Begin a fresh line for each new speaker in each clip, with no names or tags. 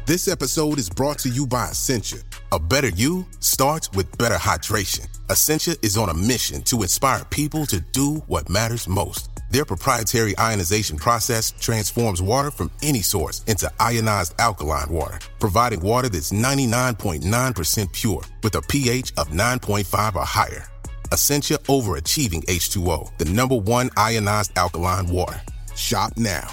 This episode is brought to you by Essentia. A better you starts with better hydration. Essentia is on a mission to inspire people to do what matters most. Their proprietary ionization process transforms water from any source into ionized alkaline water, providing water that's 99.9% pure with a pH of 9.5 or higher. Essentia Overachieving H2O, the #1 ionized alkaline water. Shop now.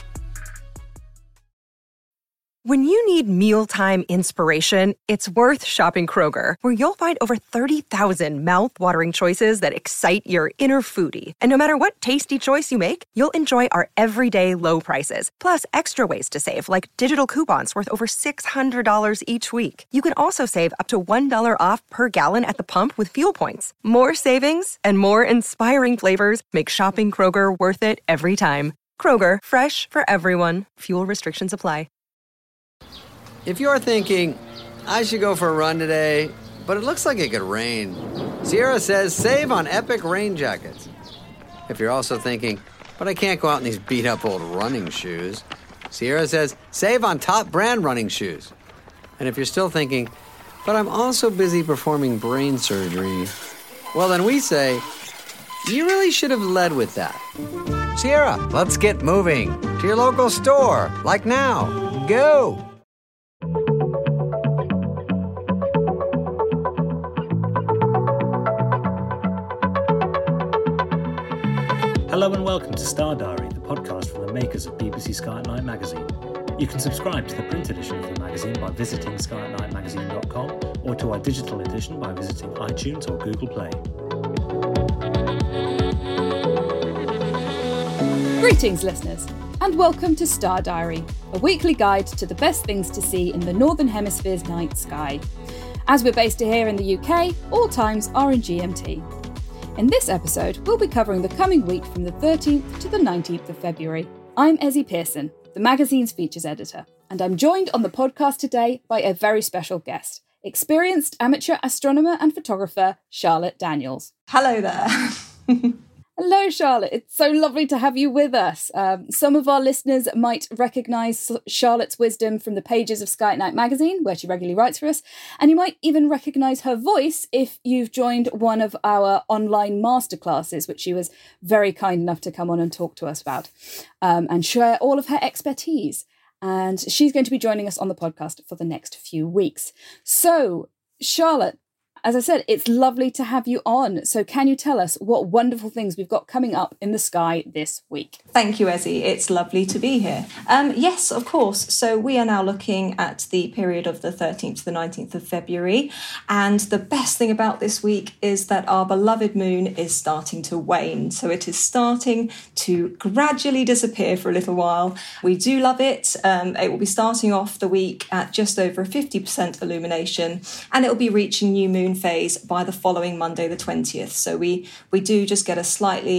When you need mealtime inspiration, it's worth shopping Kroger, where you'll find over 30,000 mouth-watering choices that excite your inner foodie. And no matter what tasty choice you make, you'll enjoy our everyday low prices, plus extra ways to save, like digital coupons worth over $600 each week. You can also save up to $1 off per gallon at the pump with fuel points. More savings and more inspiring flavors make shopping Kroger worth it every time. Kroger, fresh for everyone. Fuel restrictions apply.
If you're thinking, I should go for a run today, but it looks like it could rain, Sierra says save on Epic rain jackets. If you're also thinking, but I can't go out in these beat-up old running shoes, Sierra says save on top brand running shoes. And if you're still thinking, but I'm also busy performing brain surgery, well then we say, you really should have led with that. Sierra, let's get moving to your local store, like now. Go!
Hello and welcome to Star Diary, the podcast from the makers of BBC Sky at Night magazine. You can subscribe to the print edition of the magazine by visiting skyatnightmagazine.com or to our digital edition by visiting iTunes or Google Play.
Greetings, listeners, and welcome to Star Diary, a weekly guide to the best things to see in the Northern Hemisphere's night sky. As we're based here in the UK, all times are in GMT. In this episode, we'll be covering the coming week from the 13th to the 19th of February. I'm Ezzy Pearson, the magazine's features editor, and I'm joined on the podcast today by a very special guest, experienced amateur astronomer and photographer Charlotte Daniels.
Hello there.
Hello, Charlotte. It's so lovely to have you with us. Some of our listeners might recognise Charlotte's wisdom from the pages of Sky at Night magazine, where she regularly writes for us, and you might even recognise her voice if you've joined one of our online masterclasses, which she was very kind enough to come on and talk to us about, and share all of her expertise. And she's going to be joining us on the podcast for the next few weeks. So, Charlotte, as I said, it's lovely to have you on. So can you tell us what wonderful things we've got coming up in the sky this week?
Thank you, Ezzy. It's lovely to be here. Yes, of course. So we are now looking at the period of the 13th to the 19th of February. And the best thing about this week is that our beloved moon is starting to wane. So it is starting to gradually disappear for a little while. We do love it. It will be starting off the week at just over 50% illumination, and it will be reaching new moon phase by the following Monday the 20th. So we do just get a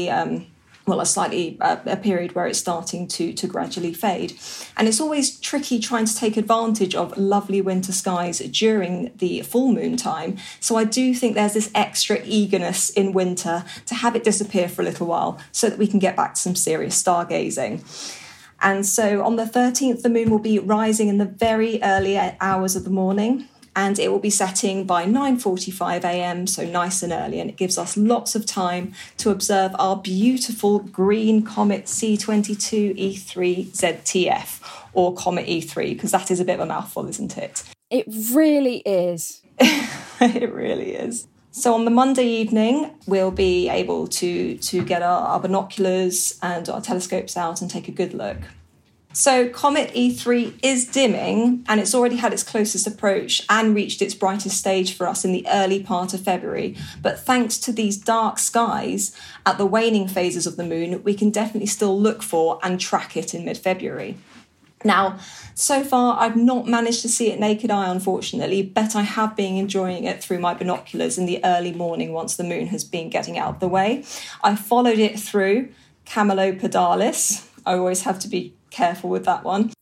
period where it's starting to gradually fade. And it's always tricky trying to take advantage of lovely winter skies during the full moon time. So I do think there's this extra eagerness in winter to have it disappear for a little while so that we can get back to some serious stargazing. And so on the 13th, the moon will be rising in the very early hours of the morning, and it will be setting by 9:45 a.m, so nice and early, and it gives us lots of time to observe our beautiful green comet C22E3 ZTF, or Comet E3, because that is a bit of a mouthful, isn't it?
It really is.
It really is. So on the Monday evening, we'll be able to get our binoculars and our telescopes out and take a good look. So Comet E3 is dimming, and it's already had its closest approach and reached its brightest stage for us in the early part of February. But thanks to these dark skies at the waning phases of the moon, we can definitely still look for and track it in mid-February. Now, so far, I've not managed to see it naked eye, unfortunately, but I have been enjoying it through my binoculars in the early morning once the moon has been getting out of the way. I followed it through Camelopardalis. I always have to be careful with that one.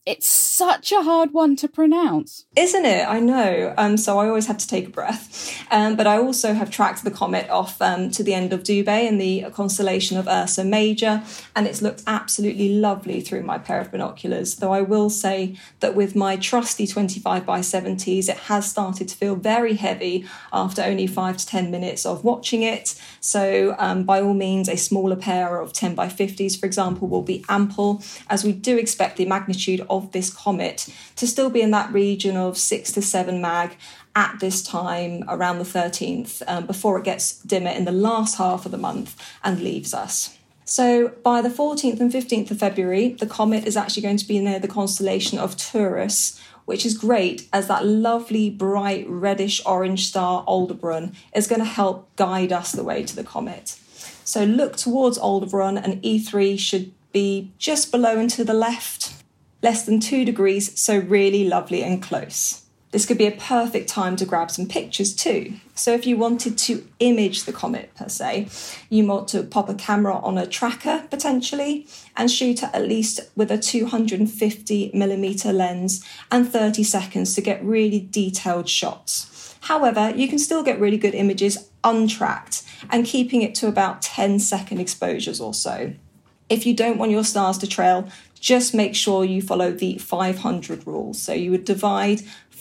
It's such a hard one to pronounce.
Isn't it? I know. So I always had to take a breath. But I also have tracked the comet off to the end of Dubhe in the constellation of Ursa Major, and it's looked absolutely lovely through my pair of binoculars. Though I will say that with my trusty 25x70s, it has started to feel very heavy after only 5 to 10 minutes of watching it. So by all means, a smaller pair of 10x50s, for example, will be ample, as we do expect the magnitude of this comet to still be in that region of 6 to 7 mag at this time around the 13th, before it gets dimmer in the last half of the month and leaves us. So by the 14th and 15th of February, the comet is actually going to be near the constellation of Taurus, which is great as that lovely bright reddish orange star Aldebaran is going to help guide us the way to the comet. So look towards Aldebaran, and E3 should be just below and to the left, less than 2 degrees, so really lovely and close. This could be a perfect time to grab some pictures too. So if you wanted to image the comet per se, you want to pop a camera on a tracker potentially and shoot at least with a 250mm lens and 30 seconds to get really detailed shots. However, you can still get really good images untracked and keeping it to about 10-second exposures or so. If you don't want your stars to trail, just make sure you follow the 500 rule. So you would divide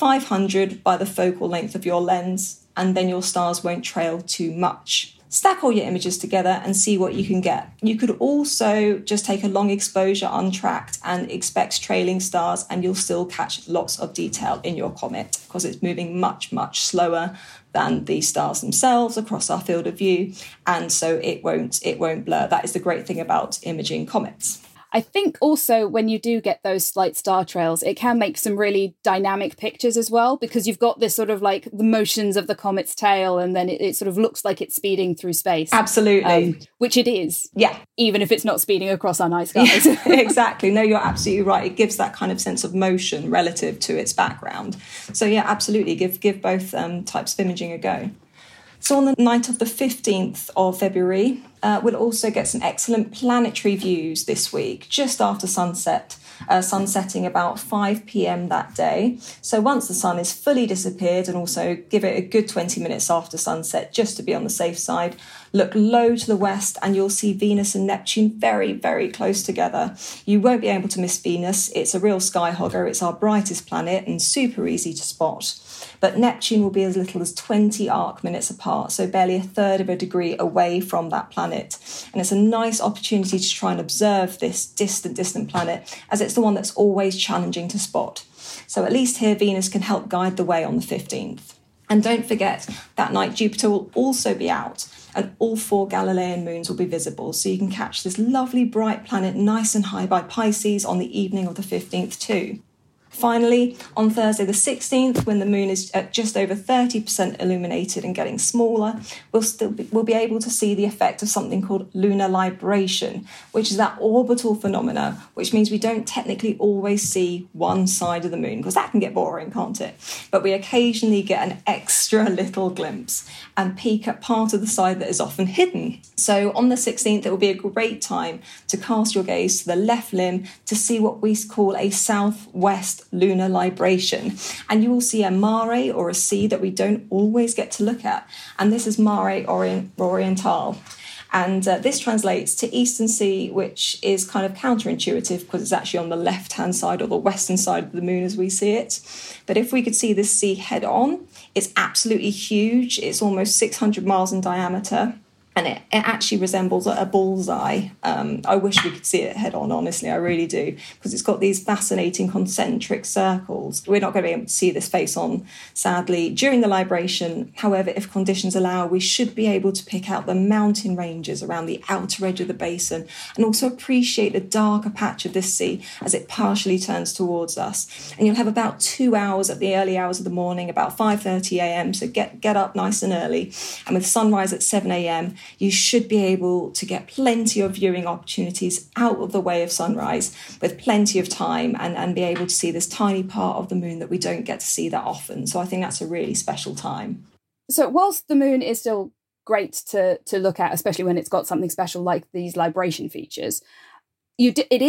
500 by the focal length of your lens, and then your stars won't trail too much. Stack all your images together and see what you can get. You could also just take a long exposure untracked and expect trailing stars, and you'll still catch lots of detail in your comet because it's moving much, much slower than the stars themselves across our field of view, and so it won't blur. That is the great thing about imaging comets.
I think also when you do get those slight star trails, it can make some really dynamic pictures as well, because you've got this sort of like the motions of the comet's tail, and then it sort of looks like it's speeding through space.
Absolutely.
Which it is.
Yeah.
Even if it's not speeding across our night skies.
Yeah, exactly. No, you're absolutely right. It gives that kind of sense of motion relative to its background. So yeah, absolutely. Give both types of imaging a go. So on the night of the 15th of February, we'll also get some excellent planetary views this week, just after sunset, sunsetting about 5 p.m. that day. So once the sun is fully disappeared, and also give it a good 20 minutes after sunset, just to be on the safe side, look low to the west and you'll see Venus and Neptune very, very close together. You won't be able to miss Venus. It's a real sky hogger. It's our brightest planet and super easy to spot. But Neptune will be as little as 20 arc minutes apart, so barely 1/3 of a degree away from that planet. And it's a nice opportunity to try and observe this distant planet, as it's the one that's always challenging to spot. So at least here Venus can help guide the way on the 15th. And don't forget, that night Jupiter will also be out, and all 4 Galilean moons will be visible, so you can catch this lovely bright planet nice and high by Pisces on the evening of the 15th too. Finally, on Thursday the 16th, when the moon is at just over 30% illuminated and getting smaller, we'll be able to see the effect of something called lunar libration, which is that orbital phenomena, which means we don't technically always see one side of the moon, because that can get boring, can't it? But we occasionally get an extra little glimpse and peek at part of the side that is often hidden. So on the 16th, it will be a great time to cast your gaze to the left limb to see what we call a southwest lunar libration, and you will see a mare, or a sea that we don't always get to look at, and this is Mare Orientale. And this translates to Eastern Sea, which is kind of counterintuitive because it's actually on the left-hand side or the western side of the moon as we see it. But if we could see this sea head on, it's absolutely huge. It's almost 600 miles in diameter. And it actually resembles a bullseye. I wish we could see it head on, honestly, I really do, because it's got these fascinating concentric circles. We're not going to be able to see this face on, sadly, during the libration. However, if conditions allow, we should be able to pick out the mountain ranges around the outer edge of the basin and also appreciate the darker patch of this sea as it partially turns towards us. And you'll have about 2 hours at the early hours of the morning, about 5:30 a.m, so get up nice and early. And with sunrise at 7 a.m, you should be able to get plenty of viewing opportunities out of the way of sunrise with plenty of time, and be able to see this tiny part of the moon that we don't get to see that often. So I think that's a really special time.
So whilst the moon is still great to look at, especially when it's got something special like these libration features, it is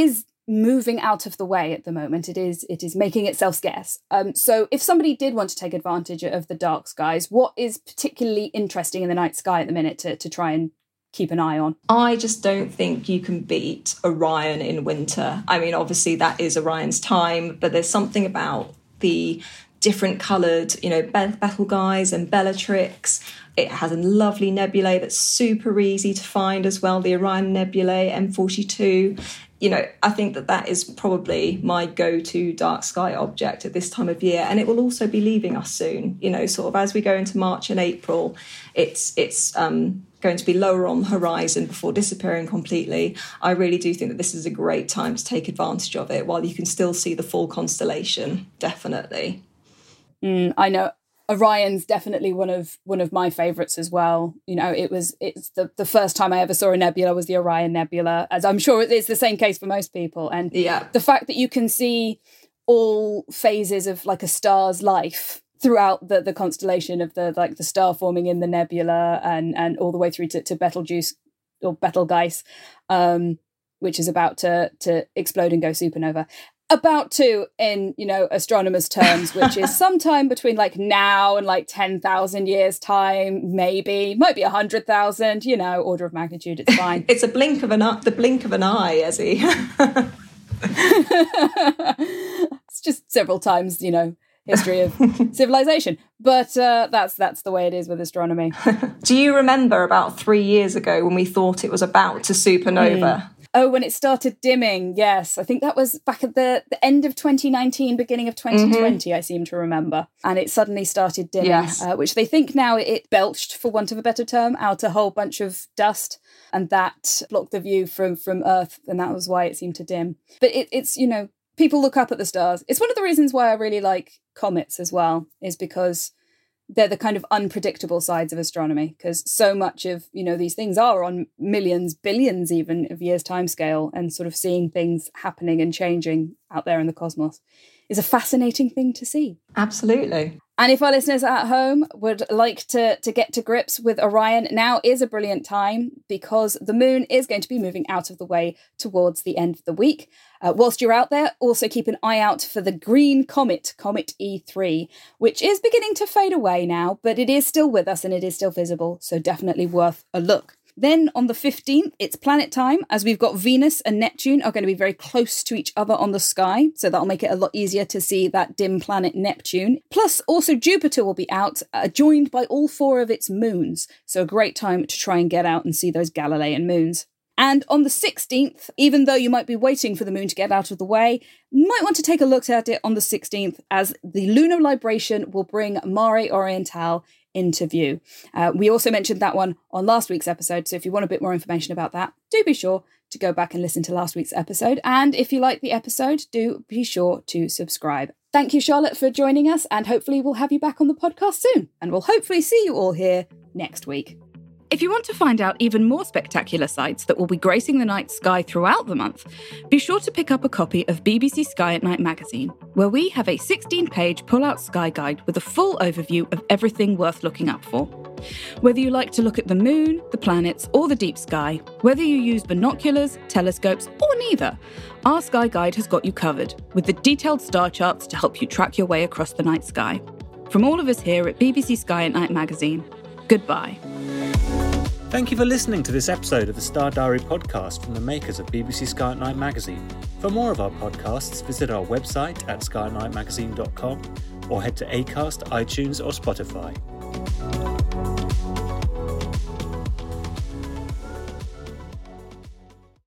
moving out of the way at the moment. It is making itself scarce. So if somebody did want to take advantage of the dark skies, what is particularly interesting in the night sky at the minute to try and keep an eye on?
I just don't think you can beat Orion in winter. I mean, obviously that is Orion's time, but there's something about the different coloured, Betelgeuse and Bellatrix. It has a lovely nebulae that's super easy to find as well, the Orion Nebulae, M42. I think that is probably my go-to dark sky object at this time of year. And it will also be leaving us soon. Sort of as we go into March and April, it's going to be lower on the horizon before disappearing completely. I really do think that this is a great time to take advantage of it while you can still see the full constellation, definitely.
I know. Orion's definitely one of my favourites as well. It's the first time I ever saw a nebula was the Orion Nebula, as I'm sure it's the same case for most people. And the fact that you can see all phases of like a star's life throughout the constellation of the star forming in the nebula and all the way through to Betelgeuse or Betelgeuse, which is about to explode and go supernova. About to in, astronomers' terms, which is sometime between like now and like 10,000 years' time, might be 100,000, order of magnitude, it's fine.
It's the blink of an eye, Ezzy.
It's just several times, history of civilization. But that's the way it is with astronomy.
Do you remember about 3 years ago when we thought it was about to supernova?
Oh, when it started dimming, yes. I think that was back at the end of 2019, beginning of 2020, I seem to remember. And it suddenly started dimming, which they think now it belched, for want of a better term, out a whole bunch of dust. And that blocked the view from Earth. And that was why it seemed to dim. But it's people look up at the stars. It's one of the reasons why I really like comets as well, is because they're the kind of unpredictable sides of astronomy, because so much of, these things are on millions, billions even of years timescale, and sort of seeing things happening and changing out there in the cosmos is a fascinating thing to see.
Absolutely.
And if our listeners at home would like to get to grips with Orion, now is a brilliant time, because the moon is going to be moving out of the way towards the end of the week. Whilst you're out there, also keep an eye out for the green comet, Comet E3, which is beginning to fade away now, but it is still with us and it is still visible, so definitely worth a look. Then on the 15th, it's planet time, as we've got Venus and Neptune are going to be very close to each other on the sky. So that'll make it a lot easier to see that dim planet Neptune. Plus, also Jupiter will be out, joined by all 4 of its moons. So a great time to try and get out and see those Galilean moons. And on the 16th, even though you might be waiting for the moon to get out of the way, you might want to take a look at it on the 16th, as the lunar libration will bring Mare Orientale into view. We also mentioned that one on last week's episode, so if you want a bit more information about that, do be sure to go back and listen to last week's episode. And if you like the episode, do be sure to subscribe. Thank you, Charlotte, for joining us, and hopefully we'll have you back on the podcast soon. And we'll hopefully see you all here next week. If you want to find out even more spectacular sights that will be gracing the night sky throughout the month, be sure to pick up a copy of BBC Sky at Night magazine, where we have a 16-page pull-out sky guide with a full overview of everything worth looking up for. Whether you like to look at the moon, the planets, or the deep sky, whether you use binoculars, telescopes, or neither, our sky guide has got you covered, with the detailed star charts to help you track your way across the night sky. From all of us here at BBC Sky at Night magazine, goodbye.
Thank you for listening to this episode of the Star Diary podcast from the makers of BBC Sky at Night magazine. For more of our podcasts, visit our website at skyatnightmagazine.com or head to Acast, iTunes or Spotify.